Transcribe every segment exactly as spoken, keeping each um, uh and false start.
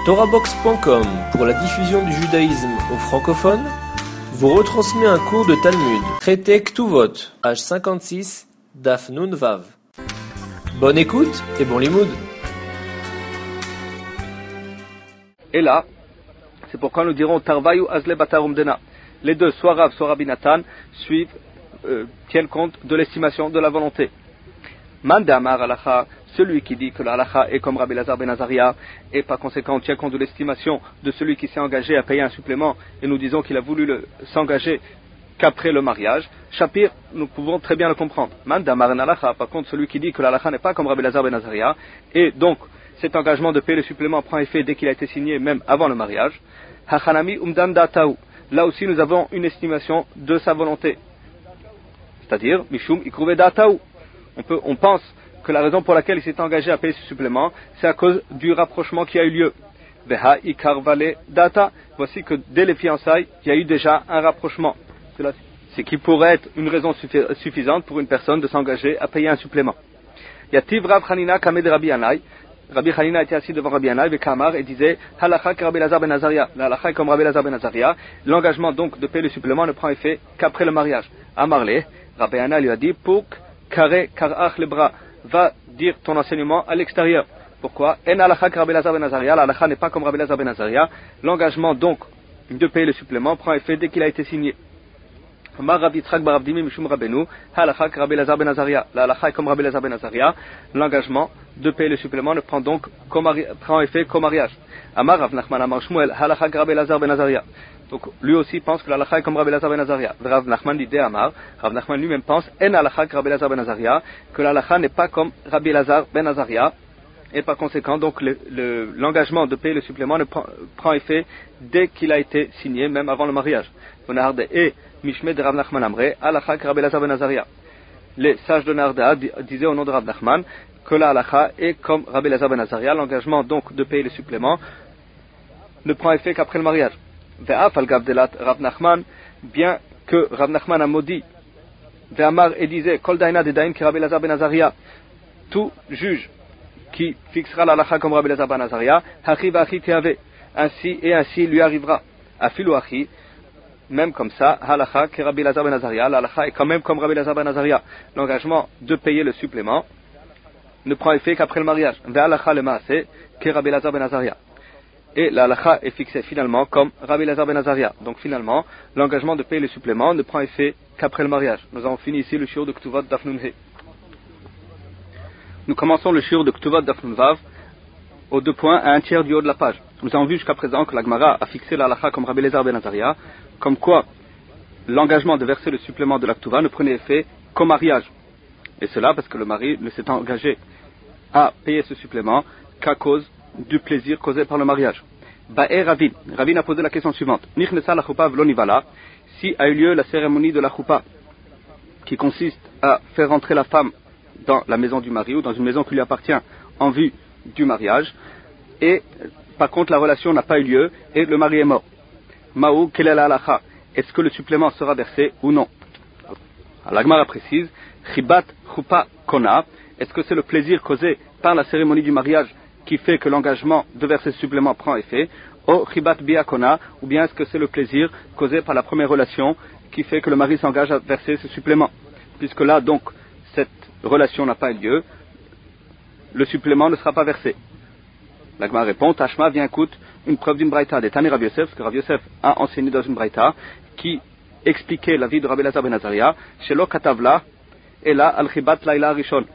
Torahbox point com, pour la diffusion du judaïsme aux francophones, vous retransmet un cours de Talmud, traité Ktuvot, page cinquante-six, Daf Nun Vav. Bonne écoute et bon limoud. Et là, c'est pourquoi nous dirons Tarvayu Azle Batarum Dena. Les deux, soit Rav, soit Rabbi Nathan, suivent, euh, tiennent compte de l'estimation de la volonté. Man Damar Alacha, celui qui dit que l'Alacha est comme Rabbi Lazar ben Azaria, et par conséquent on tient compte de l'estimation de celui qui s'est engagé à payer un supplément, et nous disons qu'il a voulu le, s'engager qu'après le mariage. Shapir, nous pouvons très bien le comprendre. Man Damar Alacha, par contre, celui qui dit que l'Alacha n'est pas comme Rabbi Lazar ben Azaria, et donc cet engagement de payer le supplément prend effet dès qu'il a été signé, même avant le mariage. Hachanami Umdan Dataou. Là aussi nous avons une estimation de sa volonté. C'est-à-dire, Mishum Ikruve Dataou. On, peut, on pense que la raison pour laquelle il s'est engagé à payer ce supplément, c'est à cause du rapprochement qui a eu lieu. Veha Ikar Vale Data. Voici que dès les fiançailles, il y a eu déjà un rapprochement. C'est qui pourrait être une raison suffisante pour une personne de s'engager à payer un supplément. Yativ Rav Hanina Kamed Rabbi Yanai. Rabbi Hanina était assis devant Rabbi Yanai, Kamar, et disait Halacha Rabbi Lazar ben Azaria. L'Halacha est comme Rabbi Lazar ben Azaria. L'engagement donc de payer le supplément ne prend effet qu'après le mariage. Amarle, Rabbi Yanai lui a dit Pouk Kare Karach le bras. Va dire ton enseignement à l'extérieur. Pourquoi? En Halacha Rabbi Lazar ben Azaria. L'Halacha n'est pas comme Rabbi Lazar ben Azaria. L'engagement donc de payer le supplément prend effet dès qu'il a été signé. Amar Rabbi Yitzchak bar Avdimi Mishum Rabbeinu, Halacha Rabbi Lazar ben Azaria. La halacha est comme Rabbi Lazar ben Azaria. L'engagement de payer le supplément ne prend donc prend effet qu'au mariage. Amar Rav Nachman Amar Shmuel, Halacha Rabbi Lazar ben Azaria. Donc lui aussi pense que la halacha est comme Rabbi Lazar ben Azaria. Rav Nachman dit Amar, Rav Nachman lui-même pense En halacha Rabbi Lazar ben Azaria, que la halacha n'est pas comme Rabbi Lazar ben Azaria. Et par conséquent, donc le, le, l'engagement de payer le supplément ne prend, prend effet dès qu'il a été signé, même avant le mariage. Et Mishme de Rav Nachman Amre, Halacha Rabbi Lazar ben Azaria. Les sages de Narda disaient au nom de Rav Nachman que la halacha est comme Rabbi Lazar ben Azaria. L'engagement donc de payer le supplément ne prend effet qu'après le mariage. Ve'af al gavdelat Rav Nachman, bien que Rav Nachman a maudit Ve'amar et disait Kol daina de dain ki Rabbi Lazar ben Azaria, tout juge qui fixera la halacha comme Rabbi Lazar ben Azaria, hachi v'achi teave, ainsi et ainsi lui arrivera. Afilu achi, même comme ça, halacha que Rabbi Lazar ben Azaria, la halacha est quand même comme Rabbi Lazar ben Azaria. L'engagement de payer le supplément ne prend effet qu'après le mariage. Ve'halacha le maaseh que Rabbi Lazar ben Azaria. Et la halacha est fixée finalement comme Rabbi Lazar ben Azaria. Donc finalement, l'engagement de payer le supplément ne prend effet qu'après le mariage. Nous avons fini ici le shiur de Ktuvot Daf Nun He. Nous commençons le shiur de Ktuvot Daf Nun Vav aux deux points à un tiers du haut de la page. Nous avons vu jusqu'à présent que la Gemara a fixé la halacha comme Rabbi Lazar ben Azaria, comme quoi l'engagement de verser le supplément de la Ktuva ne prenait effet qu'au mariage. Et cela parce que le mari ne s'est engagé à payer ce supplément qu'à cause du plaisir causé par le mariage. Ba'e Ravin. Ravin a posé la question suivante. Nichnesa la choupa v'lo nivala. Si a eu lieu la cérémonie de la choupa, qui consiste à faire entrer la femme dans la maison du mari ou dans une maison qui lui appartient en vue du mariage, et par contre la relation n'a pas eu lieu et le mari est mort. Maou, quelle est la halacha? Est-ce que le supplément sera versé ou non? La Gemara précise, Chibat Chupa Kona, est-ce que c'est le plaisir causé par la cérémonie du mariage qui fait que l'engagement de verser ce supplément prend effet? Ou Chibat Bia Kona, ou bien est-ce que c'est le plaisir causé par la première relation qui fait que le mari s'engage à verser ce supplément? Puisque là, donc, cette relation n'a pas eu lieu, le supplément ne sera pas versé. La Gemara répond, Tashma, viens écoute, une preuve d'une braïta des Tani Rav Yosef, parce que Rav Yosef a enseigné dans une braïta qui expliquait la vie de Rabbi Lazar ben Azaria, Shelo Katavla, et là, Al-Chibat Laila Rishon.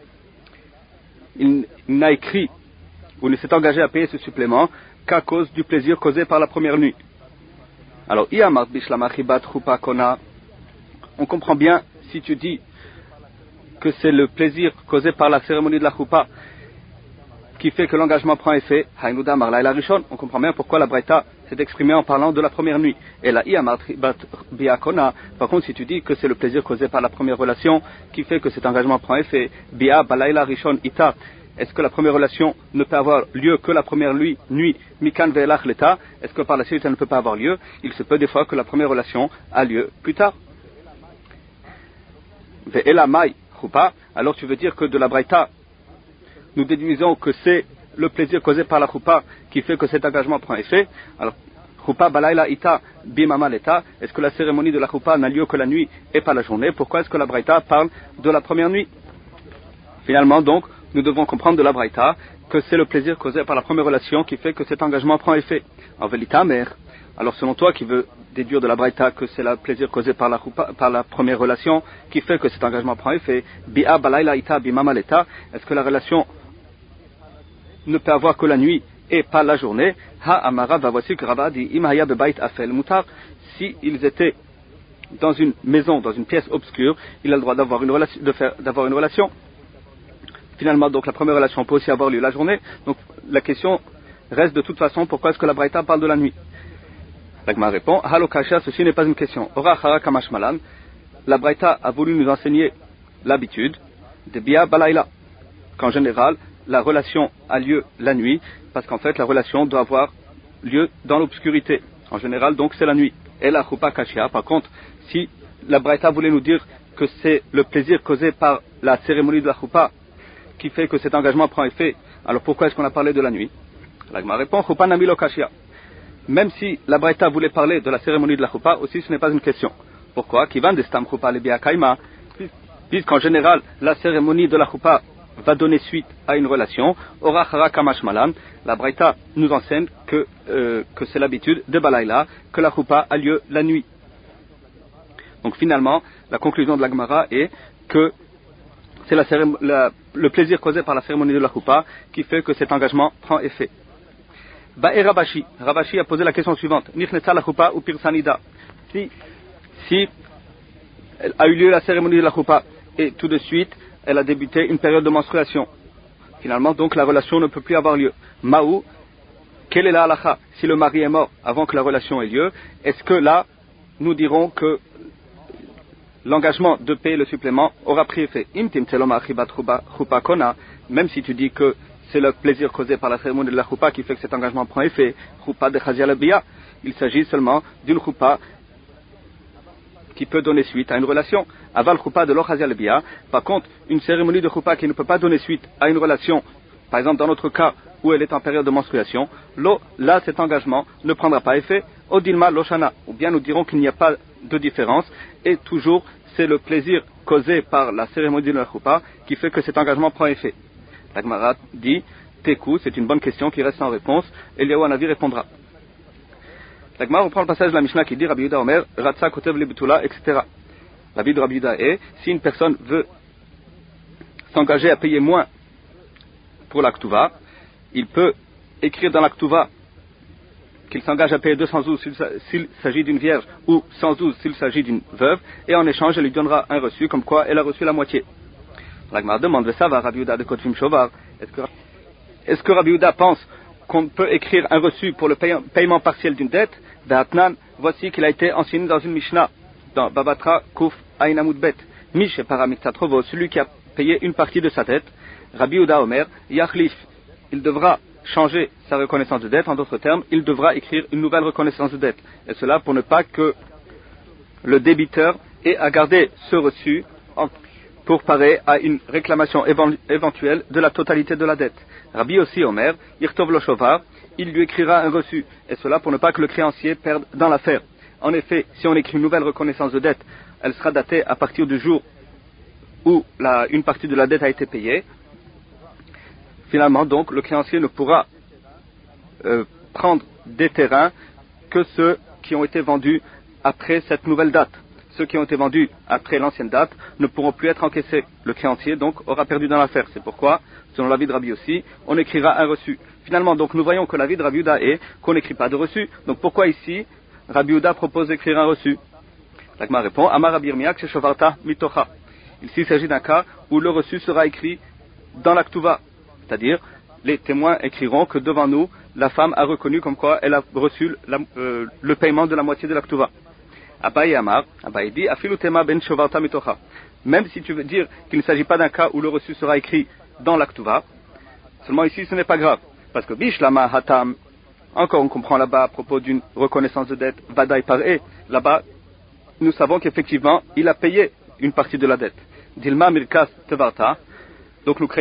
Il n'a écrit, ou ne s'est engagé à payer ce supplément, qu'à cause du plaisir causé par la première nuit. Alors, Iyamart Bishlama Chibat Chupa Kona, on comprend bien, si tu dis que c'est le plaisir causé par la cérémonie de la Chupa qui fait que l'engagement prend effet, Haïnouda Marla et la Rishon, on comprend bien pourquoi la Braïta s'est exprimée en parlant de la première nuit. Et la Iyamart Biakona, par contre, si tu dis que c'est le plaisir causé par la première relation qui fait que cet engagement prend effet, Bia Balaila Rishon Ita, est-ce que la première relation ne peut avoir lieu que la première nuit, nuit Mikan Ve'elach Leta, est-ce que par la suite elle ne peut pas avoir lieu? Il se peut des fois que la première relation a lieu plus tard. Ve'elamai Chupa, alors tu veux dire que de la Braïta, nous déduisons que c'est le plaisir causé par la choupa qui fait que cet engagement prend effet. Alors, choupa balayla ita bimama leta, est-ce que la cérémonie de la choupa n'a lieu que la nuit et pas la journée? Pourquoi est-ce que la braïta parle de la première nuit? Finalement, donc, nous devons comprendre de la braïta que c'est le plaisir causé par la première relation qui fait que cet engagement prend effet. En velita mère. Alors, selon toi, qui veut déduire de la braïta que c'est le plaisir causé par la, par la première relation qui fait que cet engagement prend effet, bi'a balayla ita bimama leta, est-ce que la relation ne peut avoir que la nuit et pas la journée? Ha amara va voici que Rava dit imaya bebait afel mutar. Si ils étaient dans une maison, dans une pièce obscure, il a le droit d'avoir une relation, de faire, d'avoir une relation. Finalement, donc la première relation peut aussi avoir lieu la journée. Donc la question reste de toute façon pourquoi est-ce que la braïta parle de la nuit? L'agma répond halokasha, ceci n'est pas une question. Ora hara kamash malan. La braïta a voulu nous enseigner l'habitude de bia balayla, qu'en général la relation a lieu la nuit, parce qu'en fait la relation doit avoir lieu dans l'obscurité. En général, donc c'est la nuit. Et la choupa kashia, par contre, si la braïta voulait nous dire que c'est le plaisir causé par la cérémonie de la choupa qui fait que cet engagement prend effet, alors pourquoi est-ce qu'on a parlé de la nuit? L'agma répond choupa namilo kashia. Même si la braïta voulait parler de la cérémonie de la choupa, aussi ce n'est pas une question. Pourquoi? Kivan destam choupa le bia kaima, puisqu'en général la cérémonie de la choupa va donner suite à une relation. Ora hara kamash malan, la braïta nous enseigne que, euh, que c'est l'habitude de balayla, que la choupa a lieu la nuit. Donc finalement, la conclusion de la Gemara est que c'est la cérém- la, le plaisir causé par la cérémonie de la choupa qui fait que cet engagement prend effet. Ba'e Rabashi, Rabashi a posé la question suivante. Nichnetza la choupa ou pirsanida. Si, si a eu lieu la cérémonie de la choupa et tout de suite elle a débuté une période de menstruation. Finalement, donc, la relation ne peut plus avoir lieu. Maou, quelle est la halakha? Si le mari est mort avant que la relation ait lieu, est-ce que là, nous dirons que l'engagement de payer le supplément aura pris effet? Même si tu dis que c'est le plaisir causé par la cérémonie de la choupa qui fait que cet engagement prend effet, choupa de chazial biya, il s'agit seulement d'une choupa qui peut donner suite à une relation. Aval choupa de l'ochazial biya. Par contre, une cérémonie de choupa qui ne peut pas donner suite à une relation, par exemple dans notre cas où elle est en période de menstruation, lo, là cet engagement ne prendra pas effet. Odilma loshana. Ou bien nous dirons qu'il n'y a pas de différence et toujours c'est le plaisir causé par la cérémonie de la choupa qui fait que cet engagement prend effet. La Gemara dit Teku, c'est une bonne question qui reste sans réponse. Eliyahu Hanavi répondra. La Gemara reprend le passage de la Mishnah qui dit Rabbi Yehuda Omer, Ratsa Kotev Lebetula, et cetera. L'avis de Rabbi Yehuda est, si une personne veut s'engager à payer moins pour la Ktuva, il peut écrire dans la Ktuva qu'il s'engage à payer deux cents zouz s'il s'agit d'une vierge ou cent zouz s'il s'agit d'une veuve, et en échange, elle lui donnera un reçu, comme quoi elle a reçu la moitié. La Gemara demande, ça va, Rabbi Yehuda de Kotvim Shovar, est-ce que, est-ce que Rabbi Yehuda pense qu'on peut écrire un reçu pour le paiement partiel d'une dette? D'Atnan, voici qu'il a été enseigné dans une Mishnah, dans Babatra Kuf Aïnamoud Bet. Mish Paramiktatrovo, celui qui a payé une partie de sa dette, Rabbi Yehuda Omer, Yachlif, il devra changer sa reconnaissance de dette, en d'autres termes, il devra écrire une nouvelle reconnaissance de dette. Et cela pour ne pas que le débiteur ait à garder ce reçu pour parer à une réclamation éventuelle de la totalité de la dette. Rabbi aussi Omer, Irtov lo shovar, il lui écrira un reçu, et cela pour ne pas que le créancier perde dans l'affaire. En effet, si on écrit une nouvelle reconnaissance de dette, elle sera datée à partir du jour où la, une partie de la dette a été payée. Finalement, donc, le créancier ne pourra euh, prendre des terrains que ceux qui ont été vendus après cette nouvelle date. Ceux qui ont été vendus après l'ancienne date ne pourront plus être encaissés. Le créancier, donc, aura perdu dans l'affaire. C'est pourquoi, selon l'avis de Rabbi aussi, on écrira un reçu. Finalement, donc, nous voyons que l'avis de Rabbi Yehuda est qu'on n'écrit pas de reçu. Donc, pourquoi ici, Rabbi Yehuda propose d'écrire un reçu? L'Agma répond, Amar Rabbi Yirmiya kshechovarta mitocha. Ici, il s'agit d'un cas où le reçu sera écrit dans la Ktuva. C'est-à-dire, les témoins écriront que devant nous, la femme a reconnu comme quoi elle a reçu la, euh, le paiement de la moitié de la Ktuva. Abaye Amar, Abaye dit, Afilutema ben shovarta mitocha. Même si tu veux dire qu'il ne s'agit pas d'un cas où le reçu sera écrit dans la Ktuva, seulement ici ce n'est pas grave. Parce que Bishlama Hatam, encore on comprend là-bas à propos d'une reconnaissance de dette, Vadaï par E, là-bas, nous savons qu'effectivement, il a payé une partie de la dette. Dilma Milkas Tevarta, donc nous craignons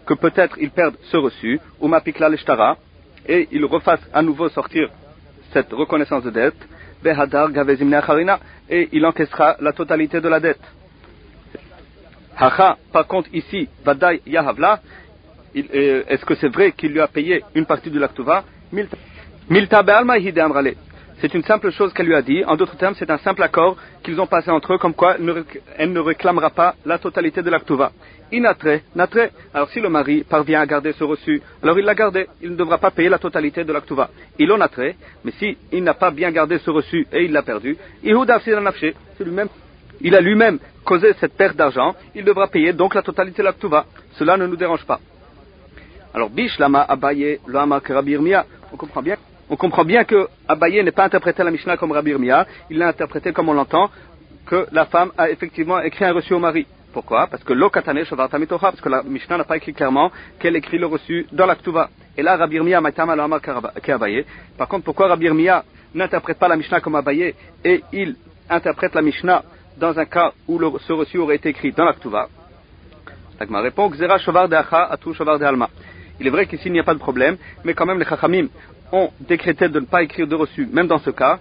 que peut-être ils perdent ce reçu, ou mapikla l'ishtara, et ils refassent à nouveau sortir cette reconnaissance de dette, behadar gavezimne acharina, et il encaissera la totalité de la dette. Hacha, par contre ici, vadai yahavla, est-ce que c'est vrai qu'il lui a payé une partie de l'actuva? Milta be'alma hide amrale. C'est une simple chose qu'elle lui a dit. En d'autres termes, c'est un simple accord qu'ils ont passé entre eux, comme quoi elle ne réclamera pas la totalité de l'actuva. Inatre, natre. Alors si le mari parvient à garder ce reçu, alors il l'a gardé. Il ne devra pas payer la totalité de l'actuva. Il en natre, mais si il n'a pas bien gardé ce reçu et il l'a perdu, c'est lui-même. Il a lui-même causé cette perte d'argent. Il devra payer donc la totalité de l'actuva. Cela ne nous dérange pas. Alors bish lama abaye lo amar que Rabbi Yirmiyah. On comprend bien. On comprend bien que Abaye n'est pas interprété la Mishnah comme Rabbi Yirmiyah, il l'a interprété comme on l'entend, que la femme a effectivement écrit un reçu au mari. Pourquoi? Parce que lo katane shovar tamitocha, parce que la Mishnah n'a pas écrit clairement qu'elle écrit le reçu dans l'actuva. Et là, Rabbi Yirmiyah maitama lo amar qu'Abaye. Par contre, pourquoi Rabbi Yirmiyah n'interprète pas la Mishnah comme Abaye et il interprète la Mishnah dans un cas où le, ce reçu aurait été écrit dans l'actuva? L'agma répond, Gzera shovar de acha atu shovar de alma. Il est vrai qu'ici il n'y a pas de problème, mais quand même les chachamim ont décrété de ne pas écrire de reçu, même dans ce cas,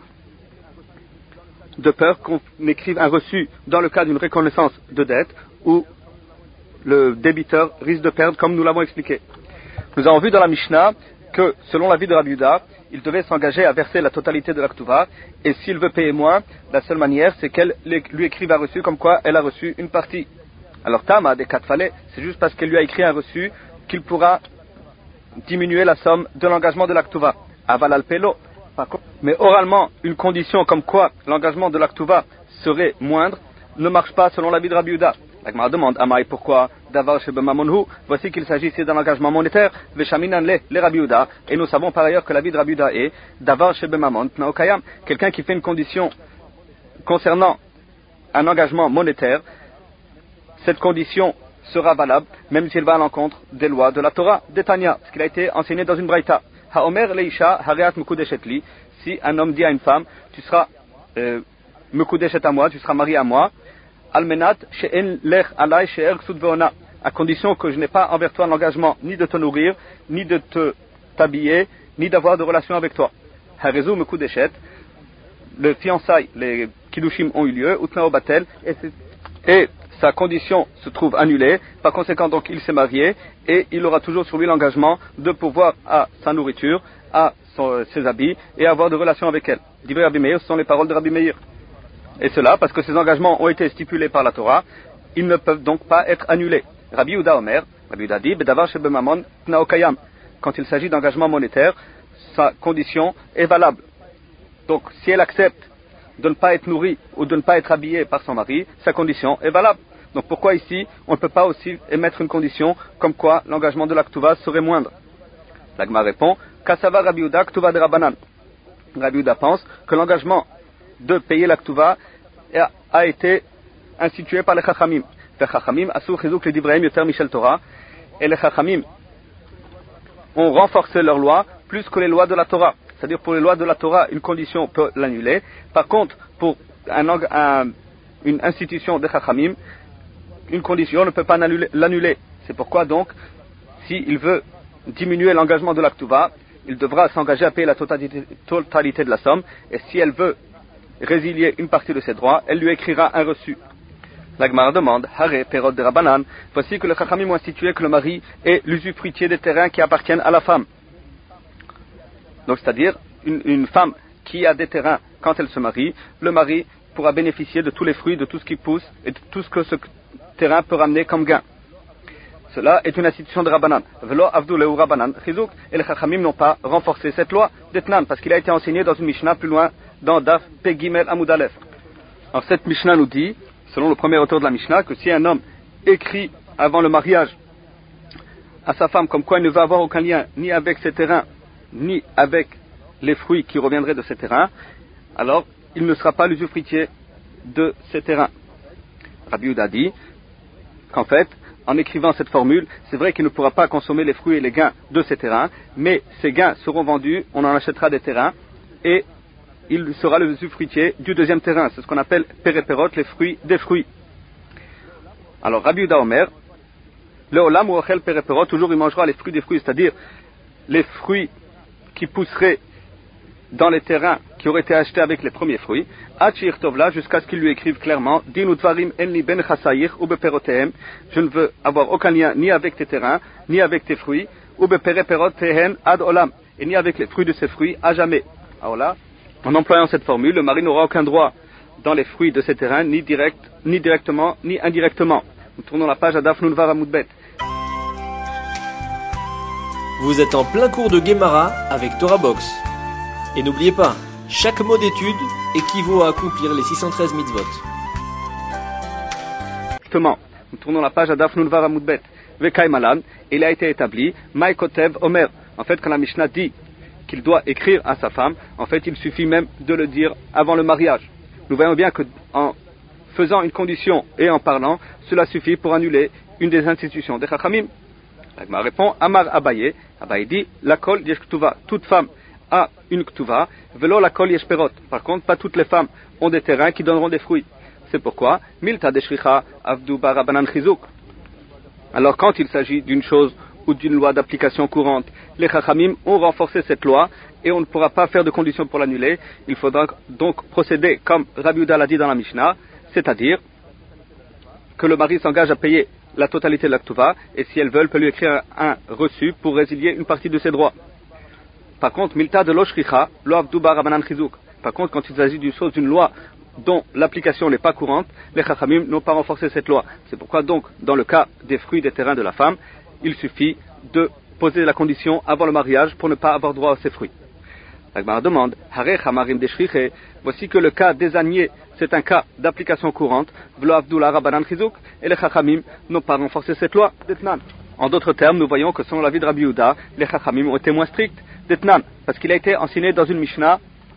de peur qu'on écrive un reçu dans le cas d'une reconnaissance de dette, où le débiteur risque de perdre, comme nous l'avons expliqué. Nous avons vu dans la Mishnah que, selon l'avis de Rabbi Yehuda, il devait s'engager à verser la totalité de l'actuva, et s'il veut payer moins, la seule manière, c'est qu'elle lui écrive un reçu comme quoi elle a reçu une partie. Alors Tama, des quatre falais, c'est juste parce qu'elle lui a écrit un reçu qu'il pourra diminuer la somme de l'engagement de l'actuva. Aval al pelo. Mais oralement, une condition comme quoi l'engagement de l'actuva serait moindre ne marche pas selon l'avis de Rabbi Yehuda. La Gemara demande, Amaï, pourquoi Davar shebe mamonhu? Voici qu'il s'agit ici d'un engagement monétaire. Veshaminan le, le Rabbi Yehuda. Et nous savons par ailleurs que l'avis de Rabbi Yehuda est Davar shebe mamon tnaokayam. Quelqu'un qui fait une condition concernant un engagement monétaire, cette condition sera valable, même si elle va à l'encontre des lois de la Torah, des Tanya, ce qui a été enseigné dans une braïta. Haomer leisha hareat mekudeshet li. Si un homme dit à une femme, tu seras euh, mekudeshet à moi, tu seras marié à moi, almenat she'en lech alay she'er ksut veona, à condition que je n'ai pas envers toi l'engagement ni de te nourrir, ni de te t'habiller, ni d'avoir de relations avec toi. Harezu mekudeshet, le fiançailles, les kiddushim ont eu lieu, utnao batel, et, et sa condition se trouve annulée, par conséquent donc il s'est marié et il aura toujours sur lui l'engagement de pouvoir à sa nourriture, à son, ses habits et avoir de relations avec elle. Divrei Rabbi Meir, ce sont les paroles de Rabbi Meir. Et cela parce que ces engagements ont été stipulés par la Torah, ils ne peuvent donc pas être annulés. Rabbi Yehuda Omer, Rabbi Yehuda dit, Bedavar shebe mamon tnaokayam. Quand il s'agit d'engagement monétaire, sa condition est valable. Donc si elle accepte de ne pas être nourrie ou de ne pas être habillée par son mari, sa condition est valable. Donc pourquoi ici, on ne peut pas aussi émettre une condition comme quoi l'engagement de l'actuva serait moindre? L'Agma répond, Kasava Rabbi Yehuda Ktuva de Rabbanan. Rabbi Yehuda pense que l'engagement de payer l'actuva a été institué par les Chachamim. Les Chachamim asur chizuk le divrayim yoter michel Torah. Et les Chachamim ont renforcé leurs lois plus que les lois de la Torah. C'est-à-dire pour les lois de la Torah, une condition peut l'annuler. Par contre, pour un, un, une institution de Chachamim, une condition ne peut pas l'annuler. C'est pourquoi donc, s'il veut diminuer l'engagement de l'actuva, il devra s'engager à payer la totalité, totalité de la somme, et si elle veut résilier une partie de ses droits, elle lui écrira un reçu. La Gemara demande, Hare perot de Rabbanan, voici que le Chachamim ont institué que le mari est l'usufruitier des terrains qui appartiennent à la femme. Donc c'est-à-dire, une, une femme qui a des terrains quand elle se marie, le mari pourra bénéficier de tous les fruits, de tout ce qui pousse, et de tout ce que ce terrain peut ramener comme gain. Cela est une institution de Rabbanan. Velo avdou ou Rabbanan chizuk, et les Chachamim n'ont pas renforcé cette loi d'Etnan, parce qu'il a été enseigné dans une Mishnah plus loin, dans Daf Pegimel Amud Aleph. Alors cette Mishnah nous dit, selon le premier auteur de la Mishnah, que si un homme écrit avant le mariage à sa femme comme quoi il ne veut avoir aucun lien ni avec ses terrains, ni avec les fruits qui reviendraient de ces terrains, alors il ne sera pas l'usufruitier de ces terrains. Rabbi Yehuda dit qu'en fait, en écrivant cette formule, c'est vrai qu'il ne pourra pas consommer les fruits et les gains de ces terrains, mais ces gains seront vendus, on en achètera des terrains, et il sera le usufruitier du deuxième terrain. C'est ce qu'on appelle péréperot, les fruits des fruits. Alors Rabbi Yehuda Omer, Le olam ou ochel pereperot, toujours il mangera les fruits des fruits, c'est-à-dire les fruits qui pousseraient dans les terrains qui auraient été achetés avec les premiers fruits, jusqu'à ce qu'il lui écrive clairement, je ne veux avoir aucun lien ni avec tes terrains, ni avec tes fruits, et ni avec les fruits de ces fruits, à jamais. Alors là, en employant cette formule, le mari n'aura aucun droit dans les fruits de ces terrains, ni direct, ni directement, ni indirectement. Nous tournons la page à Daf Nun Vav Amud Bet. Vous êtes en plein cours de Gemara avec Torah Box. Et n'oubliez pas, chaque mot d'étude équivaut à accomplir les six cent treize mitzvot. Justement, nous tournons la page à Daf Nun Vav Amud Bet. Vekay Malan, il a été établi, Mai Kotev Omer. En fait, quand la Mishnah dit qu'il doit écrire à sa femme, en fait, il suffit même de le dire avant le mariage. Nous voyons bien que en faisant une condition et en parlant, cela suffit pour annuler une des institutions des Chachamim. L'Agma répond, Amar Abaye, Abaye dit, la kol yesh ktuva, toute femme a une ktuva, velo la kol yesh perot. Par contre, pas toutes les femmes ont des terrains qui donneront des fruits. C'est pourquoi, milta deshricha avdu barabanan chizuk. Alors quand il s'agit d'une chose ou d'une loi d'application courante, les Chachamim ont renforcé cette loi et on ne pourra pas faire de conditions pour l'annuler. Il faudra donc procéder comme Rabbi Yehuda l'a dit dans la Mishnah, c'est-à-dire que le mari s'engage à payer la totalité de la ktuva et si elles veulent, peut lui écrire un, un reçu pour résilier une partie de ses droits. Par contre, milta de l'oshricha, lo avdu barabanan chizuk. Par contre, quand il s'agit d'une chose, d'une loi dont l'application n'est pas courante, les Chachamim n'ont pas renforcé cette loi. C'est pourquoi donc, dans le cas des fruits des terrains de la femme, il suffit de poser la condition avant le mariage pour ne pas avoir droit à ces fruits. La Gemara demande, voici que le cas des âniers, c'est un cas d'application courante, et les Chachamim n'ont pas renforcé cette loi. En d'autres termes, nous voyons que selon l'avis de Rabbi Yehuda, les Chachamim ont été moins stricts, parce qu'il a été enseigné dans une Mishnah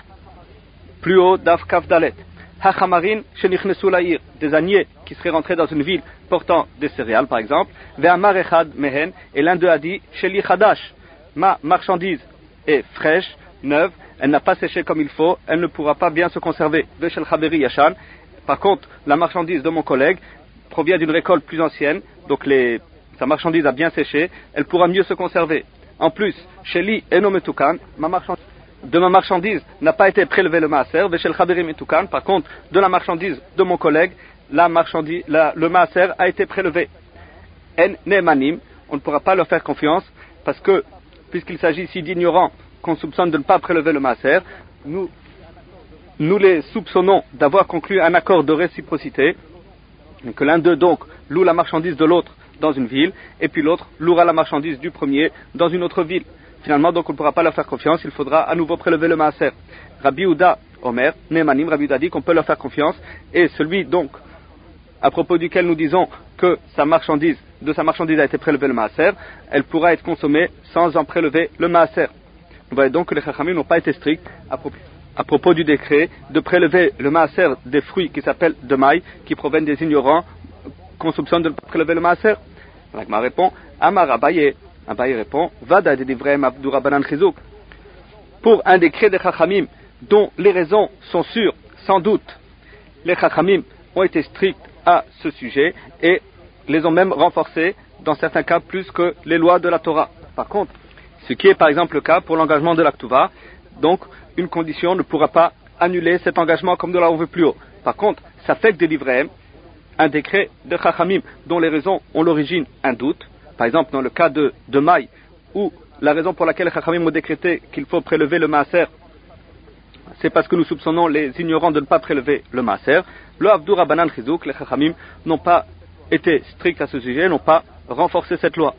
plus haut d'Af Kaf Dalet. Hachamarin shenichnesu la'ir, des âniers qui seraient rentrés dans une ville portant des céréales par exemple, ve'amar echad mehen, et l'un d'eux a dit sheli chadash, ma marchandise est fraîche, neuve, elle n'a pas séché comme il faut, elle ne pourra pas bien se conserver. Ve'shel chaveri yashan, par contre la marchandise de mon collègue provient d'une récolte plus ancienne, donc les, sa marchandise a bien séché, elle pourra mieux se conserver. En plus, sheli eno metukan, ma marchandise de ma marchandise n'a pas été prélevé le maaser, veshel chaberim etukan. Par contre, de la marchandise de mon collègue, la marchandise, la, le maaser a été prélevé. En nemanim, on ne pourra pas leur faire confiance parce que, puisqu'il s'agit ici d'ignorants qu'on soupçonne de ne pas prélever le maaser, nous, nous les soupçonnons d'avoir conclu un accord de réciprocité, que l'un d'eux donc loue la marchandise de l'autre dans une ville, et puis l'autre louera la marchandise du premier dans une autre ville. Finalement, donc, on ne pourra pas leur faire confiance, il faudra à nouveau prélever le maaser. Rabbi Yehuda, Omer, Nemanim, Rabbi Yehuda dit qu'on peut leur faire confiance, et celui, donc, à propos duquel nous disons que sa marchandise, de sa marchandise a été prélevé le maaser, elle pourra être consommée sans en prélever le maaser. Vous voyez donc que les Chachamim n'ont pas été stricts à propos, à propos du décret de prélever le maaser des fruits qui s'appellent de maï, qui proviennent des ignorants, qu'on soupçonne de ne pas prélever le maaser. L'Agma répond, Amar Abaye. Abaye répond, Vada de Divrem Abdu Rabbanan Chizuk. Pour un décret des Chachamim, dont les raisons sont sûres, sans doute, les Chachamim ont été stricts à ce sujet et les ont même renforcés, dans certains cas, plus que les lois de la Torah. Par contre, ce qui est par exemple le cas pour l'engagement de la Ktuva, donc une condition ne pourra pas annuler cet engagement comme nous l'avons vu plus haut. Par contre, ça fait que des Divrem, un décret de Chachamim dont les raisons ont l'origine un doute. Par exemple, dans le cas de, de maï, où la raison pour laquelle les Chachamim ont décrété qu'il faut prélever le maaser, c'est parce que nous soupçonnons les ignorants de ne pas prélever le maaser. Le Avdu Rabbanan Chizuk, les Chachamim n'ont pas été stricts à ce sujet, n'ont pas renforcé cette loi.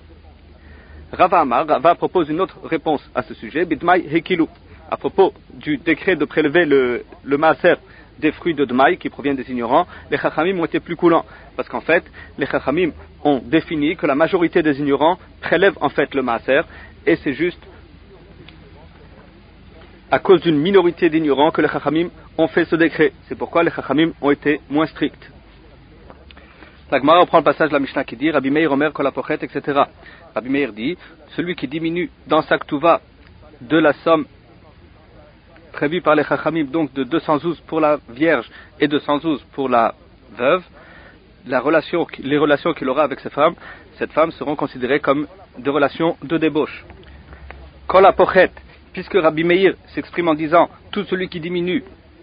Rava Amar, Rava propose une autre réponse à ce sujet, Bidmaï Hekilu, à propos du décret de prélever le, le maaser des fruits de Dmaï qui proviennent des ignorants, les Chachamim ont été plus coulants. Parce qu'en fait, les Chachamim ont défini que la majorité des ignorants prélèvent en fait le maaser, et c'est juste à cause d'une minorité d'ignorants que les Chachamim ont fait ce décret. C'est pourquoi les Chachamim ont été moins stricts. La Gemara reprend le passage de la Mishnah qui dit Rabbi Meir Omer Kol Hapochet, et cetera. Rabbi Meir dit, celui qui diminue dans sa ktuva de la somme prévu par les Chachamim, donc de deux cent douze pour la vierge et deux cent douze pour la veuve, la relation, les relations qu'il aura avec ses femmes cette femme seront considérées comme des relations de débauche. Kol hapochet, puisque Rabbi Meir s'exprime en disant tout celui qui diminue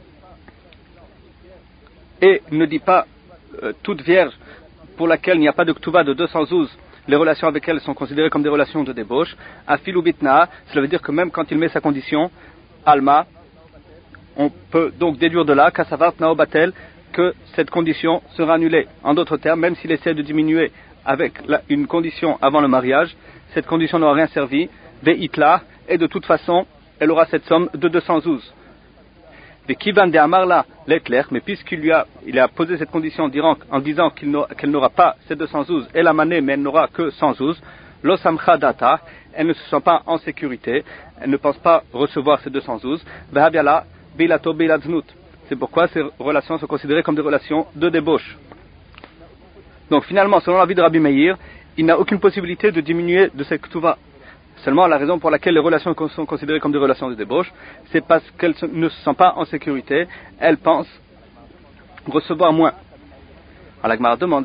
et ne dit pas euh, toute vierge pour laquelle il n'y a pas de ktuva de deux cent douze, les relations avec elle sont considérées comme des relations de débauche. Afil ou bitna, cela veut dire que même quand il met sa condition, alma, on peut donc déduire de là, kasavat nao batel, que cette condition sera annulée. En d'autres termes, même s'il essaie de diminuer avec la, une condition avant le mariage, cette condition n'aura rien servi, ve'itla, et de toute façon, elle aura cette somme de deux cent douze. De Kivan de Amarla l'éclair, mais puisqu'il lui a, il a posé cette condition en disant, en disant qu'il n'aura, qu'elle n'aura pas ces deux cent douze, et la manée, mais elle n'aura que cent douze, l'osamcha data, elle ne se sent pas en sécurité, elle ne pense pas recevoir ces deux cent douze, vehabiala bilato bilaznut. C'est pourquoi ces relations sont considérées comme des relations de débauche. Donc finalement, selon l'avis de Rabbi Meir, il n'a aucune possibilité de diminuer de cette ktuva. Seulement, la raison pour laquelle les relations sont considérées comme des relations de débauche, c'est parce qu'elle ne se sent pas en sécurité, elle pense recevoir moins. Alors la Gemara demande,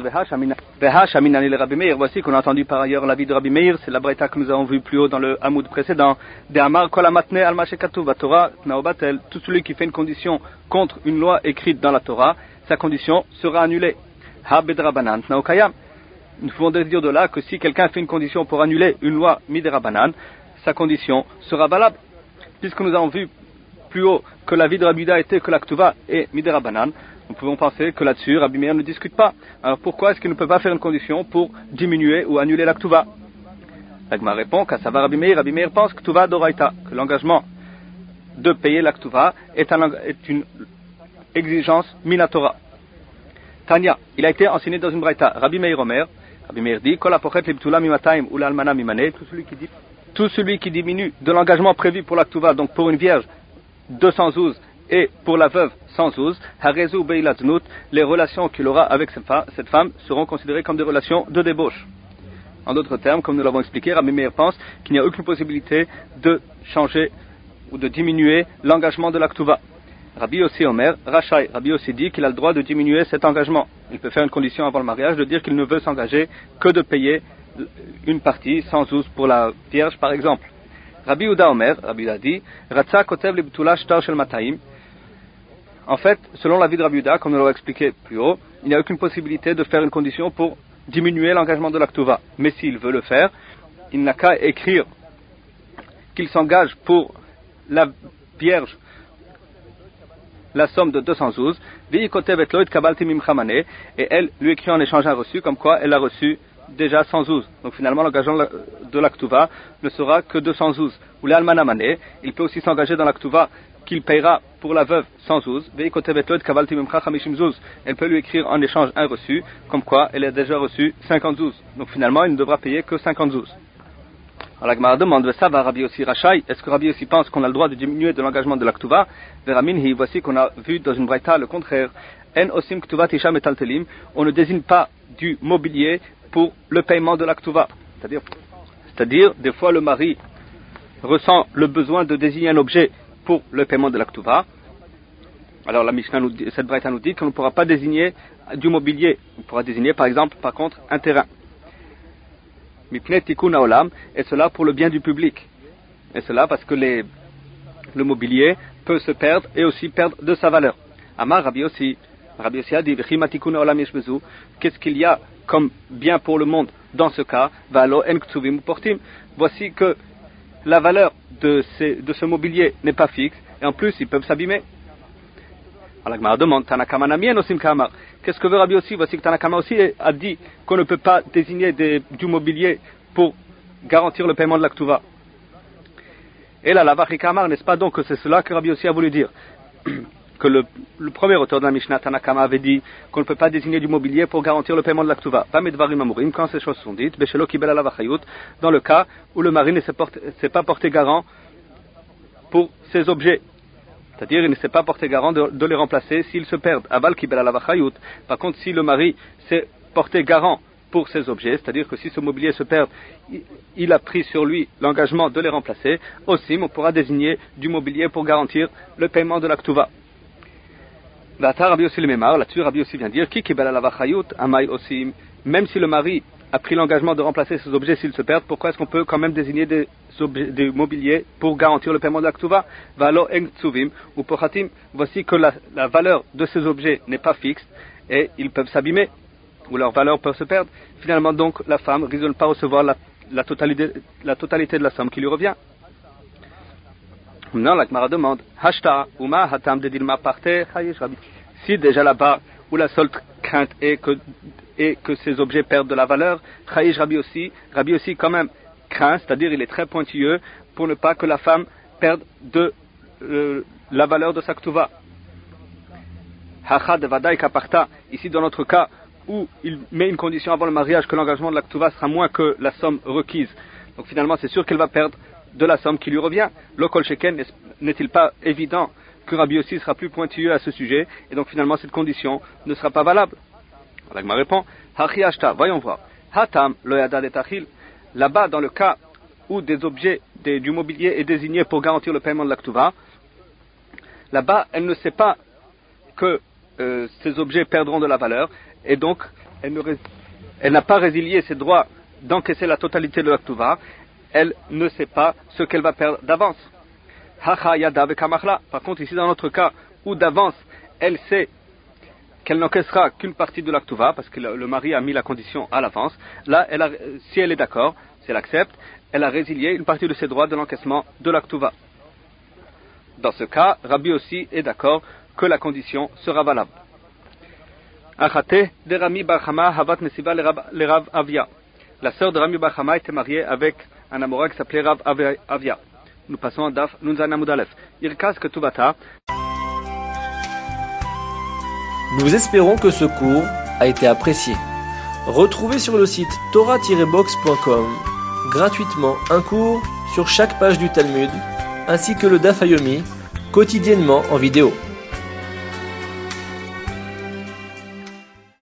voici qu'on a entendu par ailleurs l'avis de Rabbi Meir, c'est la braïta que nous avons vue plus haut dans le hamoud précédent. De Amar kol hamatne al ma shekatuv Torah naobatel, tout celui qui fait une condition contre une loi écrite dans la Torah, sa condition sera annulée. Ha bedrabanan naokayam. Nous pouvons dire de là que si quelqu'un fait une condition pour annuler une loi midirabanan, sa condition sera valable. Puisque nous avons vu plus haut que l'avis de Rabbi Yehuda était que la ktuva est midirabanan, nous pouvons penser que là-dessus, Rabbi Meir ne discute pas. Alors pourquoi est-ce qu'il ne peut pas faire une condition pour diminuer ou annuler la ktuva? La Gemara répond qu'à savoir Rabbi Meir, Rabbi Meir pense que ktuva doraita, que l'engagement de payer la ktuva est, un, est une exigence minatora. Tanya, il a été enseigné dans une braïta. Rabbi Meir Omer, Rabbi Meir dit, Kol hapochet libtula mimataim ou l'almana mimane, tout celui qui dit, tout celui qui diminue de l'engagement prévu pour la ktuva, donc pour une vierge, deux cent douze, et pour la veuve, cent douze, harezu beilaznut, les relations qu'il aura avec cette femme seront considérées comme des relations de débauche. En d'autres termes, comme nous l'avons expliqué, Rabbi Meir pense qu'il n'y a aucune possibilité de changer ou de diminuer l'engagement de la ktuva. Rabbi Yossi Omer, Rachai, Rabbi Yossi dit qu'il a le droit de diminuer cet engagement. Il peut faire une condition avant le mariage de dire qu'il ne veut s'engager que de payer une partie, cent douze pour la vierge par exemple. Rabbi Yehuda Omer, Rabbi Yehuda dit, Ratza kotev libtula shtar shel mataim. En fait, selon l'avis de Rabbi Yehuda, comme nous l'avons expliqué plus haut, il n'y a aucune possibilité de faire une condition pour diminuer l'engagement de la ktuva. Mais s'il veut le faire, il n'a qu'à écrire qu'il s'engage pour la vierge la somme de deux cent douze, et elle lui écrit en échange un reçu, comme quoi elle a reçu déjà cent douze. Donc finalement, l'engagement de la ktuva ne sera que deux cent douze. Ou l'almana mané, il peut aussi s'engager dans la ktuva qu'il payera pour la veuve cent douze, elle peut lui écrire en échange un reçu, comme quoi elle a déjà reçu cinquante douze. Donc finalement, il ne devra payer que cinquante douze. Alors la Gemara demande, ça va Rabbi Yossi Rachai, est-ce que Rabbi Yossi pense qu'on a le droit de diminuer de l'engagement de la ktuva? Veraminhi, voici qu'on a vu dans une braïta le contraire. En osim ktuvat isha metaltelim, on ne désigne pas du mobilier pour le paiement de la ktuva. C'est-à-dire, c'est-à-dire, des fois le mari ressent le besoin de désigner un objet pour le paiement de la ktuva. Alors la Mishnah nous dit, cette braïta nous dit qu'on ne pourra pas désigner du mobilier. On pourra désigner par exemple, par contre, un terrain. Et cela pour le bien du public. Et cela parce que les, le mobilier peut se perdre et aussi perdre de sa valeur. Amar Rabbi Yossi, Rabbi Yossi a dit, qu'est-ce qu'il y a comme bien pour le monde dans ce cas? Voici que la valeur de, ces, de ce mobilier n'est pas fixe et en plus ils peuvent s'abîmer. Alors la demande, qu'est-ce que veut Rabbi Yossi? Voici que Tanakama aussi a dit qu'on ne peut pas désigner des, du mobilier pour garantir le paiement de la ktuva. Et là, la Vachikamar, n'est-ce pas donc que c'est cela que Rabbi Yossi a voulu dire? Que le, le premier auteur de la Mishnah, Tanakama, avait dit qu'on ne peut pas désigner du mobilier pour garantir le paiement de la ktuva. Quand ces choses sont dites, dans le cas où le mari ne s'est, porté, s'est pas porté garant pour ces objets. C'est-à-dire, il ne s'est pas porté garant de, de les remplacer s'ils se perdent. Aval kibel ala vachayut. Par contre, si le mari s'est porté garant pour ces objets, c'est-à-dire que si ce mobilier se perd, il a pris sur lui l'engagement de les remplacer, aussi, on pourra désigner du mobilier pour garantir le paiement de la ktuva. Là-dessus, Rabbi Yossi vient dire, ki kibel ala vachayut, amay osim. Même si le mari a pris l'engagement de remplacer ces objets s'ils se perdent, pourquoi est-ce qu'on peut quand même désigner des, objets, des mobiliers pour garantir le paiement de la Ktuva? Valo en ktuvim ou pochatim, voici que la, la valeur de ces objets n'est pas fixe et ils peuvent s'abîmer ou leur valeur peut se perdre. Finalement donc la femme risque de ne pas recevoir la, la, totalité, la totalité de la somme qui lui revient. Maintenant la Gemara demande Hashta uma hatam de dilma parte chayish rabbi. Si déjà là-bas où la seule crainte est que et que ces objets perdent de la valeur, Chayish Rabbi aussi, Rabbi aussi quand même craint, c'est-à-dire il est très pointilleux pour ne pas que la femme perde de euh, la valeur de sa Ktuva. Hachad Vadaï Kaparta, ici dans notre cas où il met une condition avant le mariage que l'engagement de la Ktuva sera moins que la somme requise. Donc finalement c'est sûr qu'elle va perdre de la somme qui lui revient. Le Kol Sheken n'est-il pas évident que Rabbi aussi sera plus pointilleux à ce sujet et donc finalement cette condition ne sera pas valable. La Gemara répond, Hachi Ashta, voyons voir. Hatam lo yada de tachil. Là-bas, dans le cas où des objets, des, du mobilier est désigné pour garantir le paiement de la Ktuva, là-bas, elle ne sait pas que euh, ces objets perdront de la valeur, et donc elle, ne, elle n'a pas résilié ses droits d'encaisser la totalité de la Ktuva, elle ne sait pas ce qu'elle va perdre d'avance. Hacha yada vekamachla. Par contre, ici, dans notre cas où d'avance, elle sait qu'elle n'encaissera qu'une partie de la Ktuva, parce que le, le mari a mis la condition à l'avance. Là, elle a, si elle est d'accord, si elle accepte, elle a résilié une partie de ses droits de l'encaissement de la Ktuva. Dans ce cas, Rabbi aussi est d'accord que la condition sera valable. Achate de Rami Bar Chama Havat Nesiva le Rav Avia. La sœur de Rami Bar Chama était mariée avec un amoureux qui s'appelait Rav Avia. Nous passons à Daf Nunzan Amud Aleph. Irkas Ketuvata. Nous espérons que ce cours a été apprécié. Retrouvez sur le site torah tiret box point com gratuitement un cours sur chaque page du Talmud, ainsi que le Daf Yomi, quotidiennement en vidéo.